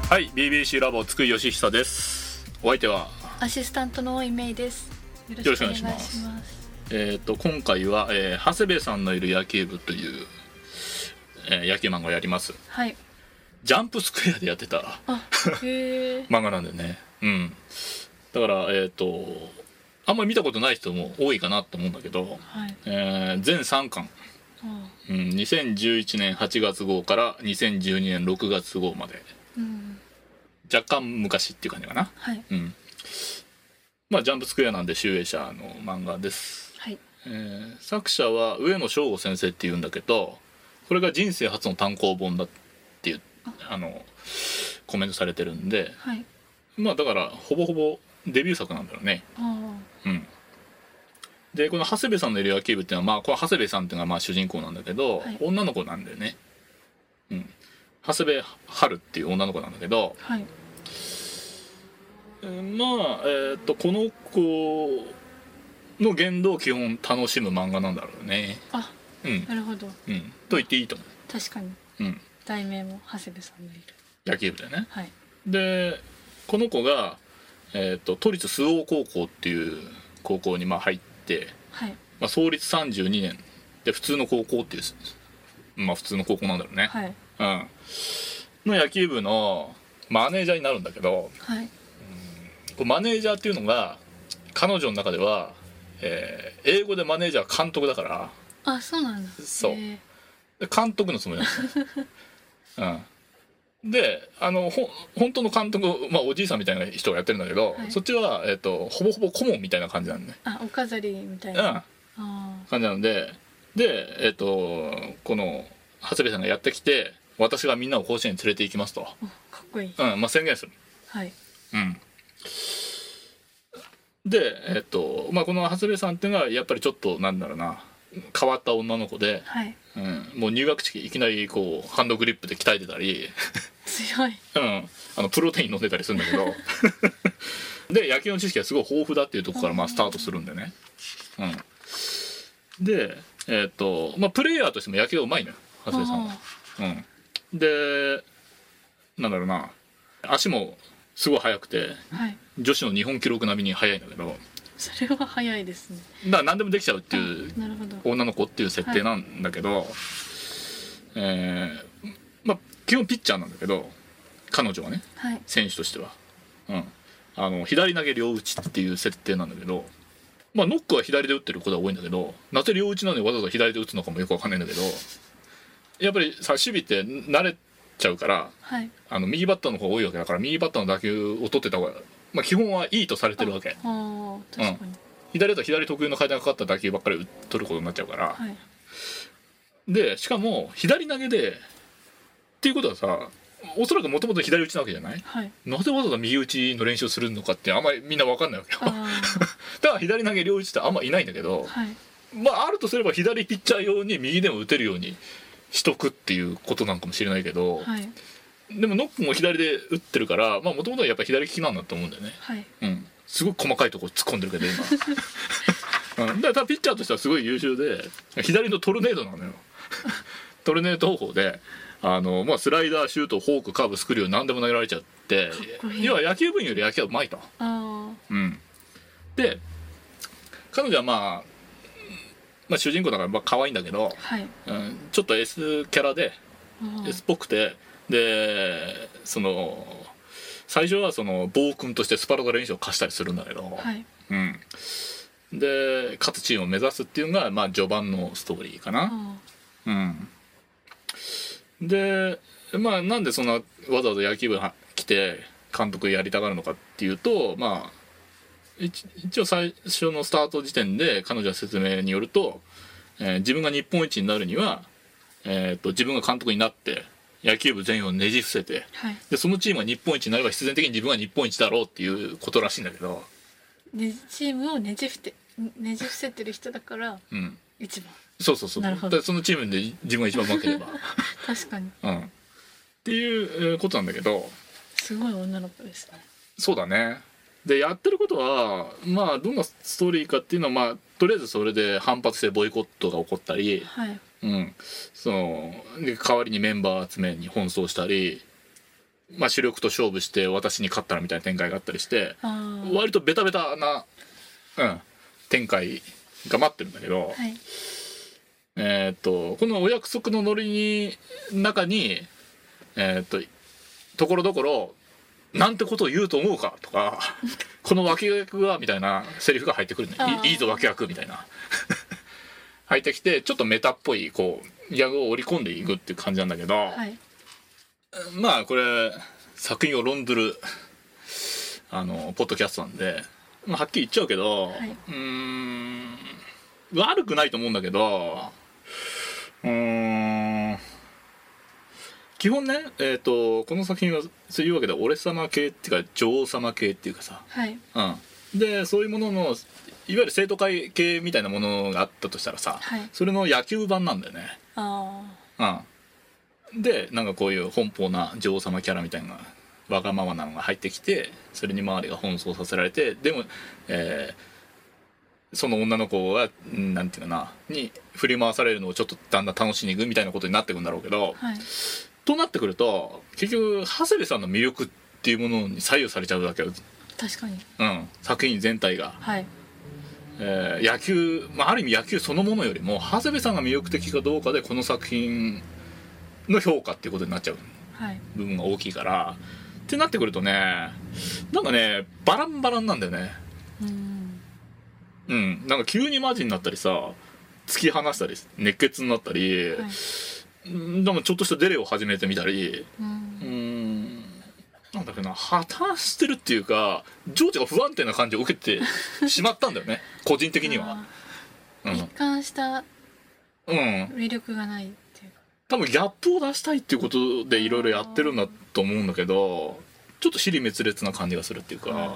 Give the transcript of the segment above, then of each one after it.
はい、 BBC ラボ津久井義久です。お相手はアシスタントの大井芽衣です。よろしくお願いします。 今回は、長谷部さんのいる野球部という、野球漫画をやります。 はい。 ジャンプスクエアでやってた漫画なんでね。だからあんまり見たことない人も多いかなと思うんだけど、 はい。 全3巻、2011年8月号から2012年6月号まで、若干昔っていう感じかな。 はい。 まあジャンプスクエアなんで集英社の漫画です。 はい。 作者は上野翔吾先生っていうんだけど、これが人生初の単行本だっていうコメントされてるんで、 はい。 まあだからほぼほぼデビュー作なんだろうね。でこの長谷部さんのいる野球部っていうのは、まあこれ長谷部さんっていうのがまあ主人公なんだけど、 はい、 女の子なんだよね。長谷部春っていう女の子なんだけど、 はい、 まあこの子の言動を基本楽しむ漫画なんだろうね。 なるほど。 と言っていいと思う。 確かに。題名も長谷部さんのいる野球部だよね。 はい。 でこの子が都立周防高校っていう高校にまあ入って、 はい。 創立32年で普通の高校っていう、まあ普通の高校なんだろうね。 はい。 の野球部のマネージャーになるんだけど、 はい。 マネージャーっていうのが彼女の中では、英語でマネージャーは監督だから。 あ、そうなんだ。 そう監督のつもりなんですよ。で本当の監督、まあ、おじいさんみたいな人がやってるんだけど、 はい、 そっちは、ほぼほぼ顧問みたいな感じなんで、ね、 お飾りみたいな、 感じなんで、この長谷部さんがやってきて、私がみんなを甲子園に連れて行きますと、 かっこいい、 宣言する。 はい。 で、この長谷部さんっていうのはやっぱりちょっとなんだろうな、変わった女の子で、 はい、 もう入学式いきなりこうハンドグリップで鍛えてたり強い、 プロテイン飲んでたりするんだけどで野球の知識がすごい豊富だっていうところからまあスタートするんでね。でプレイヤーとしても野球がうまいのよ、長谷部さんは。でなんだろうな、足もすごい速くて、女子の日本記録並みに速いんだけど、 それは早いですね。 だから何でもできちゃうっていう女の子っていう設定なんだけど、基本ピッチャーなんだけど、彼女はね、選手としては、左投げ両打ちっていう設定なんだけど、ノックは左で打ってることが多いんだけど、なぜ両打ちなのにわざわざ左で打つのかもよく分かんないんだけど、やっぱりさ守備って慣れちゃうから、右バッターの方が多いわけだから、右バッターの打球を取ってた方が、基本はいいとされてるわけ。 確かに。 左だと左特有の回転がかかった打球ばっかり取ることになっちゃうから、でしかも左投げでっていうことはさ、おそらくもともと左打ちなわけじゃない、なぜわざわざ右打ちの練習するのかってあんまりみんな分かんないわけよだから左投げ両打ちってあんまいないんだけど、あるとすれば左ピッチャー用に右でも打てるようにしとくっていうことなんかもしれないけど、でもノックも左で打ってるから、もともとはやっぱ左利きなんだと思うんだよね。すごい細かいところ突っ込んでるけど今だからピッチャーとしてはすごい優秀で、左のトルネードなのよトルネード方法でスライダー、シュート、フォーク、カーブ、スクリュー何でも投げられちゃって、要は野球部員より野球はうまいと。で彼女は主人公だから可愛いんだけど、ちょっと S キャラで S っぽくて、で最初は暴君としてスパルタ練習を課したりするんだけど、で勝つチームを目指すっていうのが序盤のストーリーかな。でなんでそんなわざわざ野球部に来て監督やりたがるのかっていうと、一応最初のスタート時点で彼女の説明によると、自分が日本一になるには、自分が監督になって野球部全員をねじ伏せて、でそのチームが日本一になれば必然的に自分が日本一だろうっていうことらしいんだけど、 チームをねじ伏せてる人だから一番、 そうだそのチームで自分が一番うまければ確かに、 っていうことなんだけど、 すごい女の子ですね。 そうだね。でやってることはどんなストーリーかっていうのは、とりあえずそれで反発してボイコットが起こったり、で代わりにメンバー集めに奔走したり、 まあ、主力と勝負して私に勝ったらみたいな展開があったりして、割とベタベタな、展開が待ってるんだけど、 はい、 このお約束のノリ中にところどころなんてことを言うと思うかとかこの脇役はみたいなセリフが入ってくるね。いいぞ脇役みたいな入ってきて、ちょっとメタっぽいこうギャグを織り込んでいくっていう感じなんだけど、はい、まあこれ作品を論ずるポッドキャストなんで、まあ、はっきり言っちゃうけど、はい、悪くないと思うんだけど、基本ね、この作品はそういうわけで俺様系っていうか女王様系っていうかさ、 はい、 でそういうもののいわゆる生徒会系みたいなものがあったとしたらさ、はい、それの野球版なんだよね。でなんかこういう奔放な女王様キャラみたいなわがままなのが入ってきて、それに周りが奔走させられて、でも、その女の子がなんていうかなに振り回されるのをちょっとだんだん楽しんでいくみたいなことになっていくんだろうけど、はい、となってくると結局長谷部さんの魅力っていうものに左右されちゃうだけよ。 確かに、 作品全体が、はい、野球、ある意味野球そのものよりも長谷部さんが魅力的かどうかでこの作品の評価っていうことになっちゃう部分が大きいから、はい、ってなってくるとね、なんかねバランバランなんだよね。なんか急にマジになったりさ、突き放したり熱血になったり、はい、でもちょっとしたデレを始めてみたり、なんだっけな、破綻してるっていうか情緒が不安定な感じを受けてしまったんだよね個人的には。 一貫した魅力がないっていうか、 多分ギャップを出したいっていうことでいろいろやってるんだと思うんだけど、ちょっと支離滅裂な感じがするっていうか、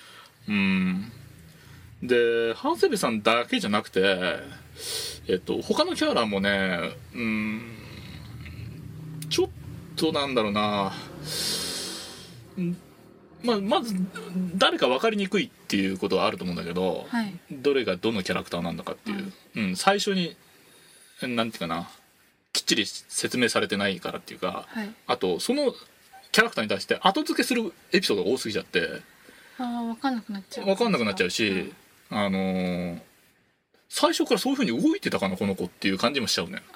で長谷部さんだけじゃなくて、他のキャラもね、ちょっとなんだろうな、まず誰か分かりにくいっていうことはあると思うんだけど、はい、どれがどのキャラクターなんだかっていう、最初になんていうかな、きっちり説明されてないからっていうか、はい、あとそのキャラクターに対して後付けするエピソードが多すぎちゃって、 分かんなくなっちゃうし、最初からそういう風に動いてたかなこの子っていう感じもしちゃうね。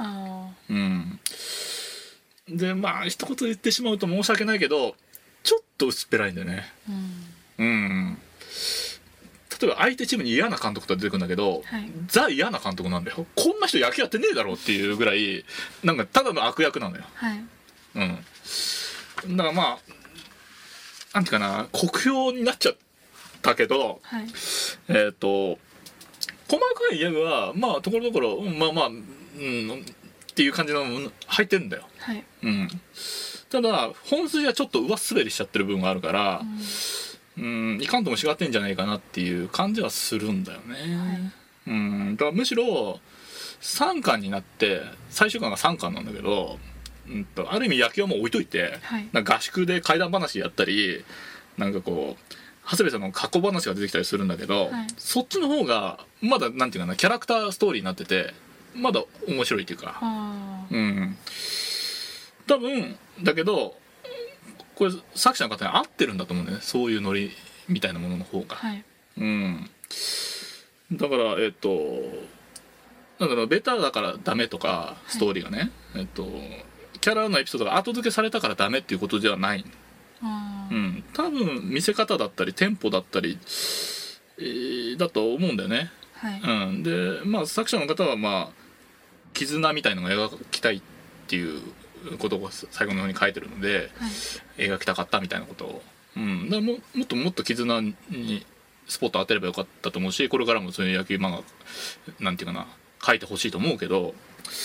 で一言言ってしまうと申し訳ないけどちょっと薄っぺらいんだよね。例えば相手チームに嫌な監督とか出てくるんだけど、はい、ザ嫌な監督なんだよ。こんな人野球やってねえだろっていうぐらいなんかただの悪役なんだよ。はい、だからなんていうかな、酷評になっちゃったけど、はい、細かいギャグはところどころっていう感じの入ってるんだよ。はい、ただ本筋はちょっと上滑りしちゃってる部分があるから、いかんともしがってんじゃないかなっていう感じはするんだよね。はい、だからむしろ3巻になって最終巻が3巻なんだけど、ある意味野球はもう置いといて、はい、なんか合宿で怪談話やったりなんかこう長谷部さんの過去話が出てきたりするんだけど、はい、そっちの方がまだなんていうかな、キャラクターストーリーになっててまだ面白いっていうか、多分だけどこれ作者の方に合ってるんだと思うんだよね、そういうノリみたいなものの方が。はい、だからなんだろう、ベターだからダメとかストーリーがね、キャラのエピソードが後付けされたからダメっていうことではない。多分見せ方だったりテンポだったり、だと思うんだよね。はい、で作者の方は絆みたいのが描きたいっていうことを最後の方に書いてるので、はい、描きたかったみたいなことを、だからもっともっと絆にスポット当てればよかったと思うし、これからもそういう野球漫画なんていうかな書いてほしいと思うけど、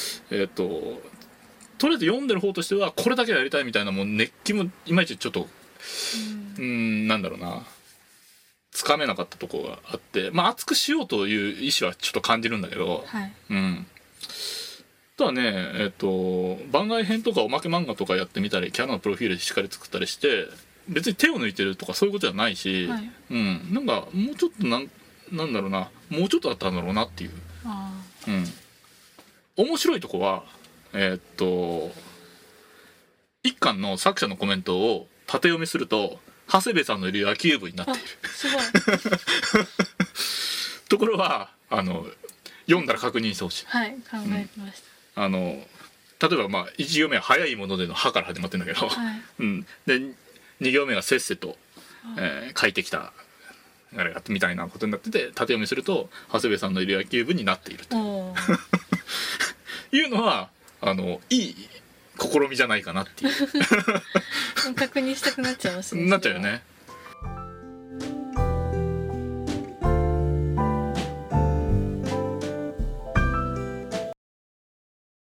とりあえず読んでる方としてはこれだけはやりたいみたいなもう熱気もいまいちちょっとなんだろうな、つかめなかったところがあって、熱くしようという意思はちょっと感じるんだけど、はい、ただね番外編とかおまけ漫画とかやってみたりキャラのプロフィールしっかり作ったりして別に手を抜いてるとかそういうことじゃないし、はい、なんかもうちょっとなんだろうな、もうちょっとだったんだろうなっていう。面白いとこは一巻の作者のコメントを縦読みすると長谷部さんのいる野球部になっている。 すごいところは読んだら確認してほしい。 はい、考えました。 例えばまあ1行目は早いものでの「は」から始まってるんだけど、 はい、 で2行目がせっせと、書いてきたあれがみたいなことになってて、縦読みすると長谷部さんのいる野球部になっているというのはいい試みじゃないかなっていう確認したくなっちゃいますね。 なっちゃうよね。